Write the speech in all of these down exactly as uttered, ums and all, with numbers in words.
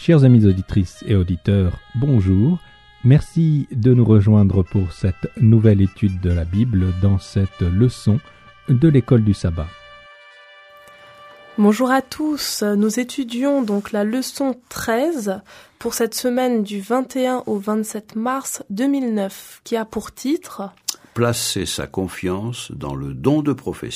Chers amis auditrices et auditeurs, bonjour. Merci de nous rejoindre pour cette nouvelle étude de la Bible dans cette leçon de l'école du sabbat. Bonjour à tous, nous étudions donc la leçon treize pour cette semaine du vingt et un au vingt-sept mars deux mille neuf qui a pour titre « Placer sa confiance dans le don de prophétie ».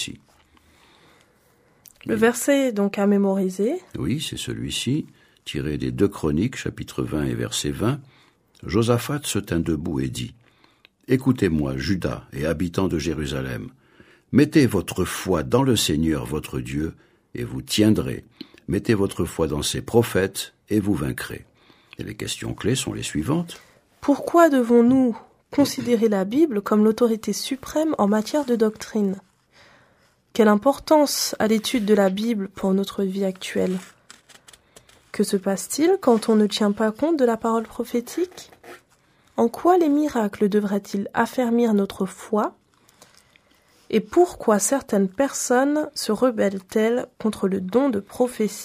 Le verset donc à mémoriser. Oui, c'est celui-ci, tiré des deux Chroniques, chapitre vingt et verset vingt. Josaphat se tint debout et dit « Écoutez-moi, Juda et habitants de Jérusalem, mettez votre foi dans le Seigneur votre Dieu, et vous tiendrez. Mettez votre foi dans ses prophètes, et vous vaincrez. » Et les questions clés sont les suivantes. Pourquoi devons-nous considérer la Bible comme l'autorité suprême en matière de doctrine ? Quelle importance a l'étude de la Bible pour notre vie actuelle ? Que se passe-t-il quand on ne tient pas compte de la parole prophétique ? En quoi les miracles devraient-ils affermir notre foi ? Et pourquoi certaines personnes se rebellent-elles contre le don de prophétie ?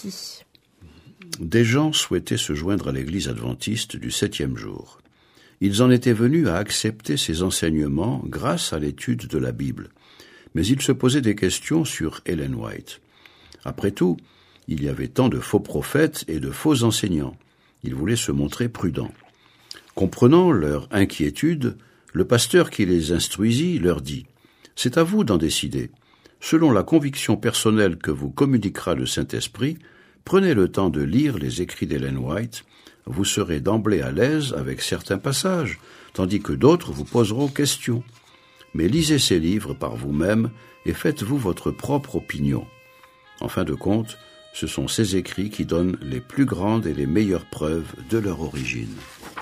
Des gens souhaitaient se joindre à l'Église adventiste du septième jour. Ils en étaient venus à accepter ces enseignements grâce à l'étude de la Bible. Mais ils se posaient des questions sur Ellen White. Après tout, il y avait tant de faux prophètes et de faux enseignants. Ils voulaient se montrer prudents. Comprenant leur inquiétude, le pasteur qui les instruisit leur dit « C'est à vous d'en décider. Selon la conviction personnelle que vous communiquera le Saint-Esprit, prenez le temps de lire les écrits d'Ellen White. Vous serez d'emblée à l'aise avec certains passages, tandis que d'autres vous poseront question. Mais lisez ces livres par vous-même et faites-vous votre propre opinion. En fin de compte, ce sont ces écrits qui donnent les plus grandes et les meilleures preuves de leur origine. »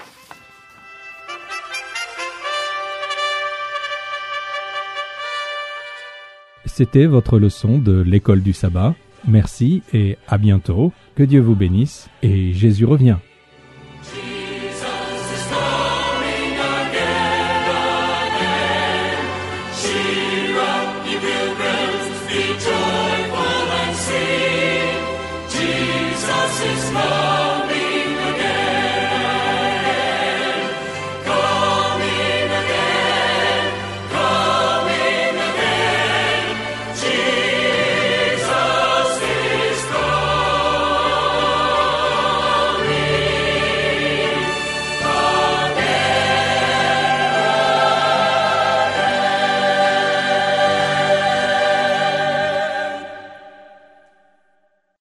C'était votre leçon de l'école du sabbat. Merci et à bientôt. Que Dieu vous bénisse et Jésus revient.